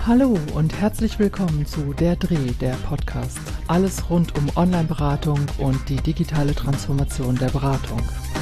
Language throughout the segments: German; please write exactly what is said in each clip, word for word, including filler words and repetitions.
Hallo und herzlich willkommen zu Der Dreh, der Podcast. Alles rund um Online-Beratung und die digitale Transformation der Beratung.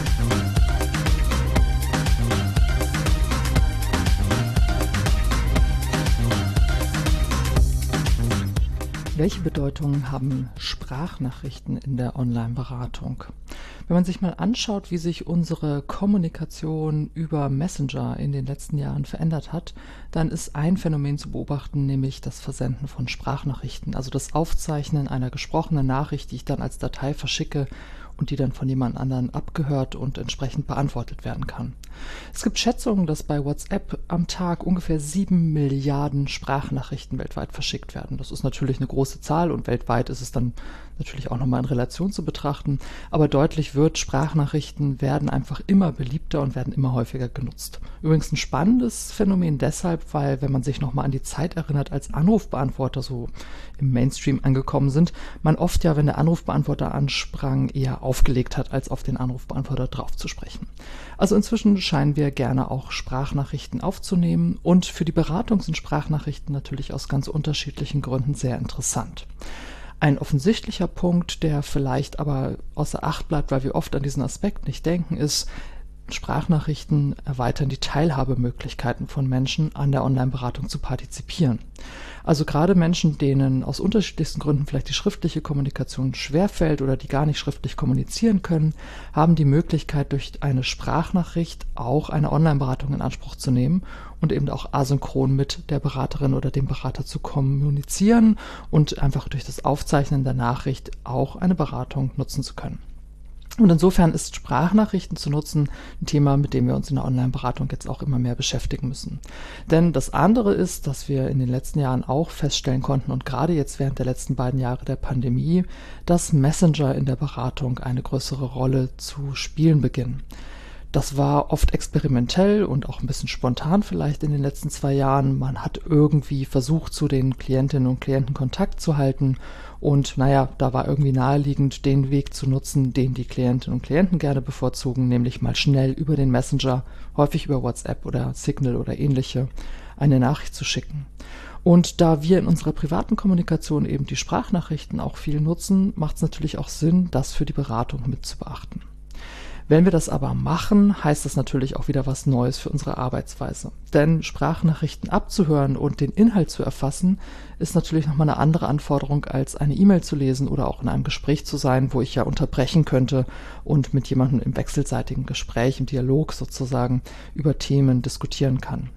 Welche Bedeutung haben Sprachnachrichten in der Online-Beratung? Wenn man sich mal anschaut, wie sich unsere Kommunikation über Messenger in den letzten Jahren verändert hat, dann ist ein Phänomen zu beobachten, nämlich das Versenden von Sprachnachrichten, also das Aufzeichnen einer gesprochenen Nachricht, die ich dann als Datei verschicke und die dann von jemand anderem abgehört und entsprechend beantwortet werden kann. Es gibt Schätzungen, dass bei WhatsApp am Tag ungefähr sieben Milliarden Sprachnachrichten weltweit verschickt werden. Das ist natürlich eine große Zahl und weltweit ist es dann natürlich auch nochmal in Relation zu betrachten. Aber deutlich wird, Sprachnachrichten werden einfach immer beliebter und werden immer häufiger genutzt. Übrigens ein spannendes Phänomen deshalb, weil, wenn man sich nochmal an die Zeit erinnert, als Anrufbeantworter so im Mainstream angekommen sind, man oft ja, wenn der Anrufbeantworter ansprang, eher aufgelegt hat, als auf den Anrufbeantworter drauf zu sprechen. Also inzwischen scheinen wir gerne auch Sprachnachrichten aufzunehmen und für die Beratung sind Sprachnachrichten natürlich aus ganz unterschiedlichen Gründen sehr interessant. Ein offensichtlicher Punkt, der vielleicht aber außer Acht bleibt, weil wir oft an diesen Aspekt nicht denken, ist, Sprachnachrichten erweitern die Teilhabemöglichkeiten von Menschen, an der Online-Beratung zu partizipieren. Also gerade Menschen, denen aus unterschiedlichsten Gründen vielleicht die schriftliche Kommunikation schwerfällt oder die gar nicht schriftlich kommunizieren können, haben die Möglichkeit, durch eine Sprachnachricht auch eine Online-Beratung in Anspruch zu nehmen und eben auch asynchron mit der Beraterin oder dem Berater zu kommunizieren und einfach durch das Aufzeichnen der Nachricht auch eine Beratung nutzen zu können. Und insofern ist Sprachnachrichten zu nutzen ein Thema, mit dem wir uns in der Online-Beratung jetzt auch immer mehr beschäftigen müssen. Denn das andere ist, dass wir in den letzten Jahren auch feststellen konnten und gerade jetzt während der letzten beiden Jahre der Pandemie, dass Messenger in der Beratung eine größere Rolle zu spielen beginnen. Das war oft experimentell und auch ein bisschen spontan vielleicht in den letzten zwei Jahren. Man hat irgendwie versucht, zu den Klientinnen und Klienten Kontakt zu halten und naja, da war irgendwie naheliegend, den Weg zu nutzen, den die Klientinnen und Klienten gerne bevorzugen, nämlich mal schnell über den Messenger, häufig über WhatsApp oder Signal oder ähnliche, eine Nachricht zu schicken. Und da wir in unserer privaten Kommunikation eben die Sprachnachrichten auch viel nutzen, macht es natürlich auch Sinn, das für die Beratung mit zu beachten. Wenn wir das aber machen, heißt das natürlich auch wieder was Neues für unsere Arbeitsweise. Denn Sprachnachrichten abzuhören und den Inhalt zu erfassen, ist natürlich nochmal eine andere Anforderung, als eine E-Mail zu lesen oder auch in einem Gespräch zu sein, wo ich ja unterbrechen könnte und mit jemandem im wechselseitigen Gespräch, im Dialog sozusagen über Themen diskutieren kann.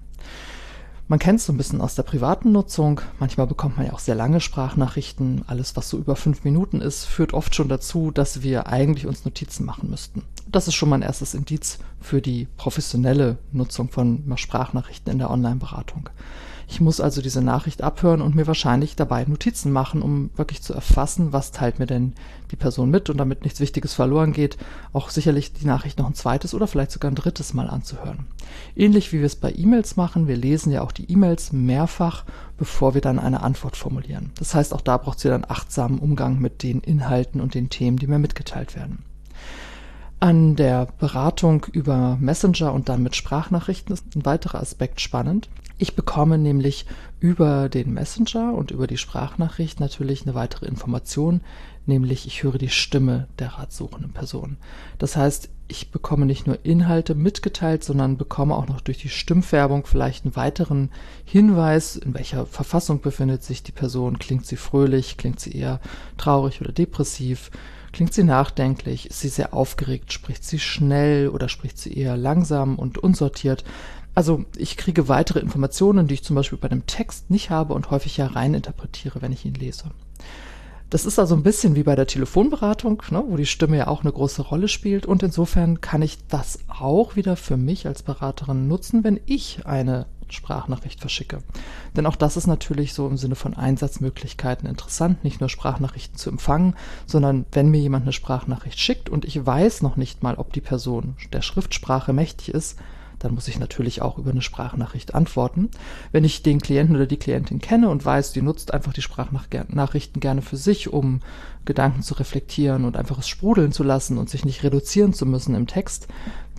Man kennt es so ein bisschen aus der privaten Nutzung. Manchmal bekommt man ja auch sehr lange Sprachnachrichten. Alles, was so über fünf Minuten ist, führt oft schon dazu, dass wir eigentlich uns Notizen machen müssten. Das ist schon mal ein erstes Indiz für die professionelle Nutzung von Sprachnachrichten in der Online-Beratung. Ich muss also diese Nachricht abhören und mir wahrscheinlich dabei Notizen machen, um wirklich zu erfassen, was teilt mir denn die Person mit und damit nichts Wichtiges verloren geht, auch sicherlich die Nachricht noch ein zweites oder vielleicht sogar ein drittes Mal anzuhören. Ähnlich wie wir es bei E-Mails machen, wir lesen ja auch die E-Mails mehrfach, bevor wir dann eine Antwort formulieren. Das heißt, auch da braucht es wieder einen achtsamen Umgang mit den Inhalten und den Themen, die mir mitgeteilt werden. An der Beratung über Messenger und dann mit Sprachnachrichten ist ein weiterer Aspekt spannend. Ich bekomme nämlich über den Messenger und über die Sprachnachricht natürlich eine weitere Information, nämlich ich höre die Stimme der ratsuchenden Person. Das heißt, ich bekomme nicht nur Inhalte mitgeteilt, sondern bekomme auch noch durch die Stimmfärbung vielleicht einen weiteren Hinweis, in welcher Verfassung befindet sich die Person. Klingt sie fröhlich, klingt sie eher traurig oder depressiv? Klingt sie nachdenklich? Ist sie sehr aufgeregt? Spricht sie schnell oder spricht sie eher langsam und unsortiert? Also ich kriege weitere Informationen, die ich zum Beispiel bei einem Text nicht habe und häufig ja rein interpretiere, wenn ich ihn lese. Das ist also ein bisschen wie bei der Telefonberatung, ne, wo die Stimme ja auch eine große Rolle spielt und insofern kann ich das auch wieder für mich als Beraterin nutzen, wenn ich eine Sprachnachricht verschicke. Denn auch das ist natürlich so im Sinne von Einsatzmöglichkeiten interessant, nicht nur Sprachnachrichten zu empfangen, sondern wenn mir jemand eine Sprachnachricht schickt und ich weiß noch nicht mal, ob die Person der Schriftsprache mächtig ist, dann muss ich natürlich auch über eine Sprachnachricht antworten. Wenn ich den Klienten oder die Klientin kenne und weiß, die nutzt einfach die Sprachnachrichten gerne für sich, um Gedanken zu reflektieren und einfach es sprudeln zu lassen und sich nicht reduzieren zu müssen im Text,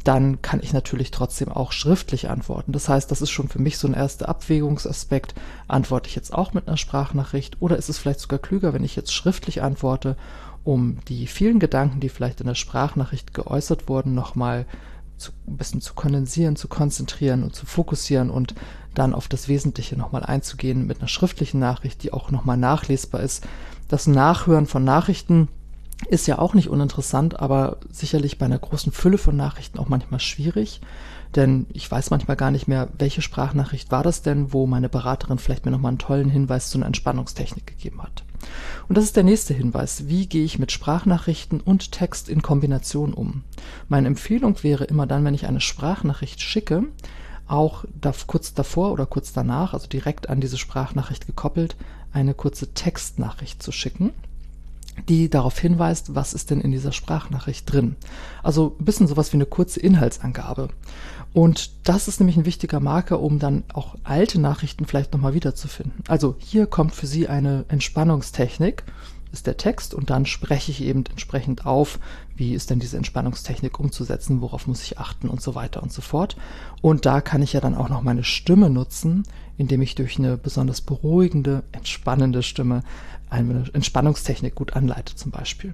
dann kann ich natürlich trotzdem auch schriftlich antworten. Das heißt, das ist schon für mich so ein erster Abwägungsaspekt. Antworte ich jetzt auch mit einer Sprachnachricht oder ist es vielleicht sogar klüger, wenn ich jetzt schriftlich antworte, um die vielen Gedanken, die vielleicht in der Sprachnachricht geäußert wurden, nochmal zu, ein bisschen zu kondensieren, zu konzentrieren und zu fokussieren und dann auf das Wesentliche nochmal einzugehen mit einer schriftlichen Nachricht, die auch nochmal nachlesbar ist. Das Nachhören von Nachrichten ist ja auch nicht uninteressant, aber sicherlich bei einer großen Fülle von Nachrichten auch manchmal schwierig, denn ich weiß manchmal gar nicht mehr, welche Sprachnachricht war das denn, wo meine Beraterin vielleicht mir nochmal einen tollen Hinweis zu einer Entspannungstechnik gegeben hat. Und das ist der nächste Hinweis. Wie gehe ich mit Sprachnachrichten und Text in Kombination um? Meine Empfehlung wäre immer dann, wenn ich eine Sprachnachricht schicke, auch da, kurz davor oder kurz danach, also direkt an diese Sprachnachricht gekoppelt, eine kurze Textnachricht zu schicken, die darauf hinweist, was ist denn in dieser Sprachnachricht drin. Also ein bisschen sowas wie eine kurze Inhaltsangabe. Und das ist nämlich ein wichtiger Marker, um dann auch alte Nachrichten vielleicht nochmal wiederzufinden. Also hier kommt für Sie eine Entspannungstechnik, ist der Text, und dann spreche ich eben entsprechend auf, wie ist denn diese Entspannungstechnik umzusetzen, worauf muss ich achten und so weiter und so fort. Und da kann ich ja dann auch noch meine Stimme nutzen, indem ich durch eine besonders beruhigende, entspannende Stimme eine Entspannungstechnik gut anleite zum Beispiel.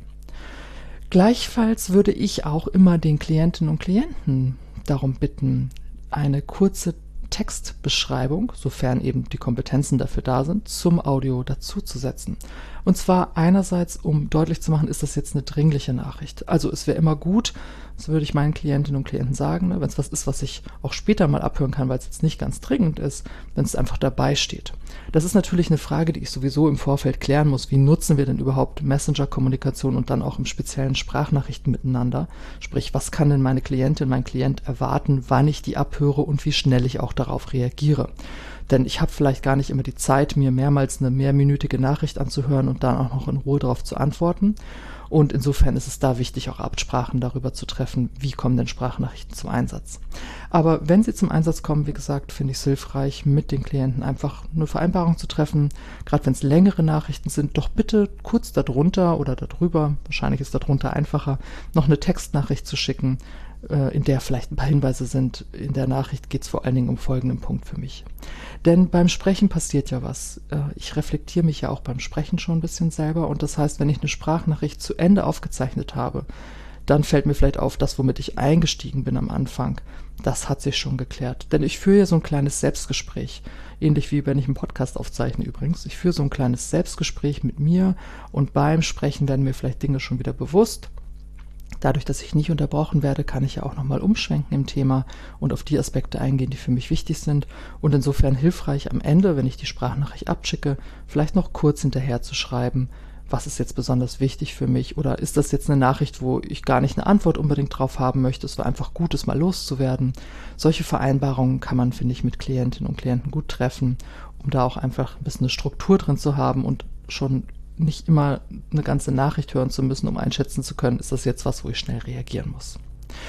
Gleichfalls würde ich auch immer den Klientinnen und Klienten darum bitten, eine kurze Textbeschreibung, sofern eben die Kompetenzen dafür da sind, zum Audio dazuzusetzen. Und zwar einerseits, um deutlich zu machen, ist das jetzt eine dringliche Nachricht. Also es wäre immer gut, das würde ich meinen Klientinnen und Klienten sagen, ne, wenn es was ist, was ich auch später mal abhören kann, weil es jetzt nicht ganz dringend ist, wenn es einfach dabei steht. Das ist natürlich eine Frage, die ich sowieso im Vorfeld klären muss. Wie nutzen wir denn überhaupt Messenger-Kommunikation und dann auch im speziellen Sprachnachrichten miteinander? Sprich, was kann denn meine Klientin, mein Klient erwarten, wann ich die abhöre und wie schnell ich auch darauf reagiere? Denn ich habe vielleicht gar nicht immer die Zeit, mir mehrmals eine mehrminütige Nachricht anzuhören und dann auch noch in Ruhe darauf zu antworten. Und insofern ist es da wichtig, auch Absprachen darüber zu treffen, wie kommen denn Sprachnachrichten zum Einsatz. Aber wenn sie zum Einsatz kommen, wie gesagt, finde ich es hilfreich, mit den Klienten einfach eine Vereinbarung zu treffen, gerade wenn es längere Nachrichten sind, doch bitte kurz darunter oder darüber, wahrscheinlich ist darunter einfacher, noch eine Textnachricht zu schicken, in der vielleicht ein paar Hinweise sind. In der Nachricht geht es vor allen Dingen um folgenden Punkt für mich. Denn beim Sprechen passiert ja was. Ich reflektiere mich ja auch beim Sprechen schon ein bisschen selber und das heißt, wenn ich eine Sprachnachricht zu Ende aufgezeichnet habe, dann fällt mir vielleicht auf, das, womit ich eingestiegen bin am Anfang, das hat sich schon geklärt. Denn ich führe ja so ein kleines Selbstgespräch, ähnlich wie wenn ich einen Podcast aufzeichne übrigens. Ich führe so ein kleines Selbstgespräch mit mir und beim Sprechen werden mir vielleicht Dinge schon wieder bewusst. Dadurch, dass ich nicht unterbrochen werde, kann ich ja auch nochmal umschwenken im Thema und auf die Aspekte eingehen, die für mich wichtig sind. Und insofern hilfreich am Ende, wenn ich die Sprachnachricht abschicke, vielleicht noch kurz hinterher zu schreiben, was ist jetzt besonders wichtig für mich oder ist das jetzt eine Nachricht, wo ich gar nicht eine Antwort unbedingt drauf haben möchte, es war einfach gut, es mal loszuwerden. Solche Vereinbarungen kann man, finde ich, mit Klientinnen und Klienten gut treffen, um da auch einfach ein bisschen eine Struktur drin zu haben und schon nicht immer eine ganze Nachricht hören zu müssen, um einschätzen zu können, ist das jetzt was, wo ich schnell reagieren muss.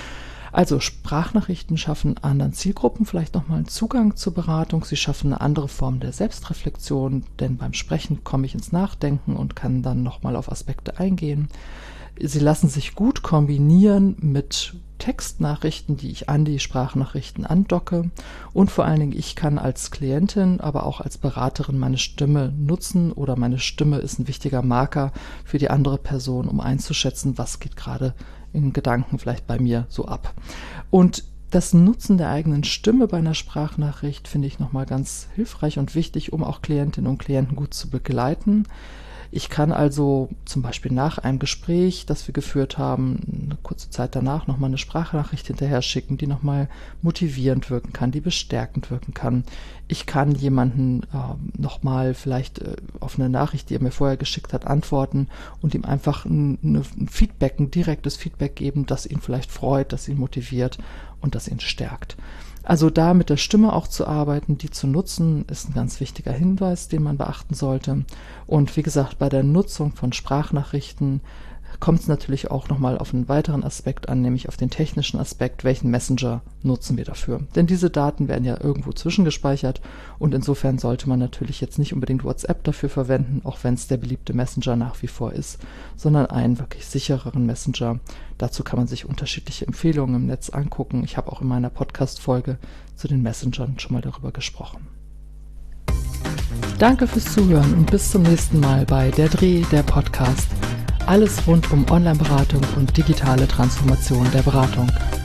Also Sprachnachrichten schaffen anderen Zielgruppen vielleicht nochmal einen Zugang zur Beratung. Sie schaffen eine andere Form der Selbstreflexion, denn beim Sprechen komme ich ins Nachdenken und kann dann nochmal auf Aspekte eingehen. Sie lassen sich gut kombinieren mit Textnachrichten, die ich an die Sprachnachrichten andocke. Und vor allen Dingen, ich kann als Klientin, aber auch als Beraterin meine Stimme nutzen oder meine Stimme ist ein wichtiger Marker für die andere Person, um einzuschätzen, was geht gerade in Gedanken vielleicht bei mir so ab. Und das Nutzen der eigenen Stimme bei einer Sprachnachricht finde ich nochmal ganz hilfreich und wichtig, um auch Klientinnen und Klienten gut zu begleiten. Ich kann also zum Beispiel nach einem Gespräch, das wir geführt haben, eine kurze Zeit danach nochmal eine Sprachnachricht hinterher schicken, die nochmal motivierend wirken kann, die bestärkend wirken kann. Ich kann jemanden äh, nochmal vielleicht äh, auf eine Nachricht, die er mir vorher geschickt hat, antworten und ihm einfach ein, ein Feedback, ein direktes Feedback geben, das ihn vielleicht freut, das ihn motiviert und das ihn stärkt. Also da mit der Stimme auch zu arbeiten, die zu nutzen, ist ein ganz wichtiger Hinweis, den man beachten sollte. Und wie gesagt, bei der Nutzung von Sprachnachrichten kommt es natürlich auch nochmal auf einen weiteren Aspekt an, nämlich auf den technischen Aspekt, welchen Messenger nutzen wir dafür. Denn diese Daten werden ja irgendwo zwischengespeichert und insofern sollte man natürlich jetzt nicht unbedingt WhatsApp dafür verwenden, auch wenn es der beliebte Messenger nach wie vor ist, sondern einen wirklich sichereren Messenger. Dazu kann man sich unterschiedliche Empfehlungen im Netz angucken. Ich habe auch in meiner Podcast-Folge zu den Messengern schon mal darüber gesprochen. Danke fürs Zuhören und bis zum nächsten Mal bei Der Dreh, der Podcast. Alles rund um Online-Beratung und digitale Transformation der Beratung.